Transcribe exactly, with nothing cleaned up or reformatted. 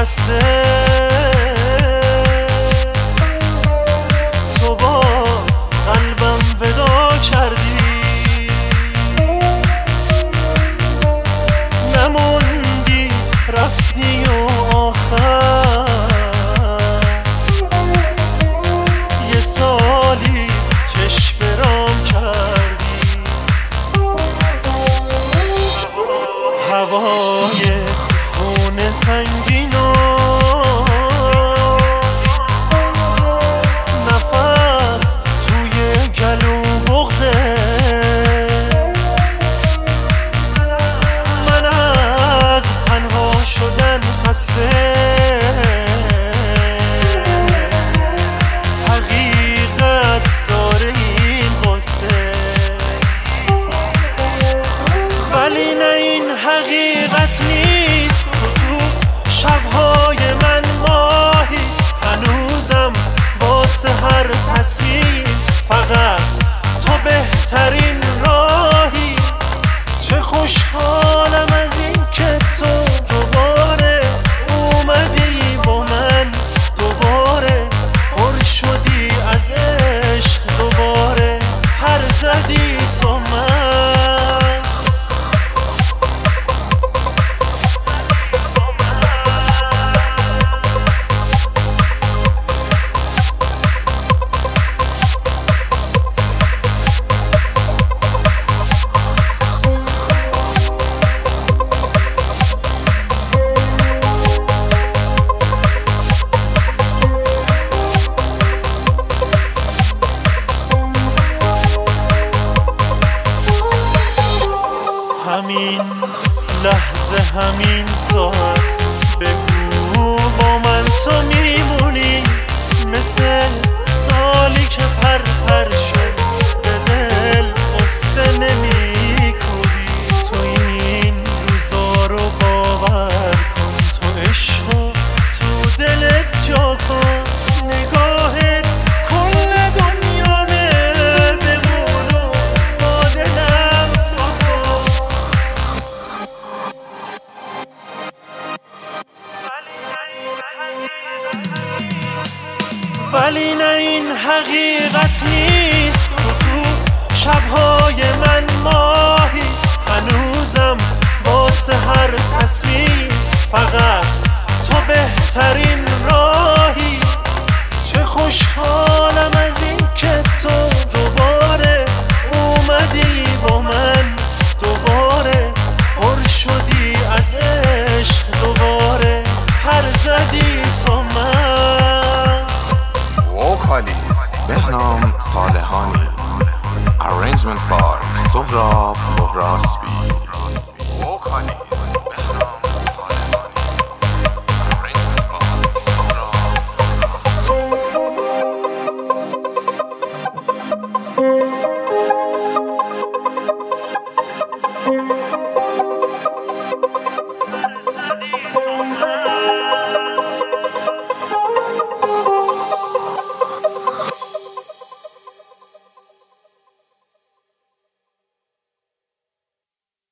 خسته تو با قلبم ودا کردی، نموندی رفتی و آخر یه سالی چشم برام کردی. هوای خون سنگین و نفس توی گلو بغضه، من از تنها شدن خسته، حقیقت داره این قصه، ولی نه این حقیقت نیست. تو شبهای من ماهی، هنوزم واسه هر تصمیم فقط تو بهترین راهی. چه خوشحالم از این که تو دوباره اومدی با من، دوباره پر شدی از عشق، دوباره هر زدی تو من. همین لحظه همین ساعت بگو با من تو میمونی، مثل سالی که پر پر شد به دل قصه نمی کوبی. تو این روزا رو باور کن، تو عشقو تو دلت جا کن، نگاهت کل دنیا بمون و با دلم تو کن. ولی نه این حقیقت نیست. تو شبهای من ماهی، هنوزم واسه هر تصمیم فقط تو بهترین راهی. چه خوشحالم از این که تو دوباره اومدی با من، دوباره پر شدی از عشق، دوباره هر زدی تو من. وکالیست بهنام صالحانی، ارنجمنت بار سهراب بهراسبی. وکالیست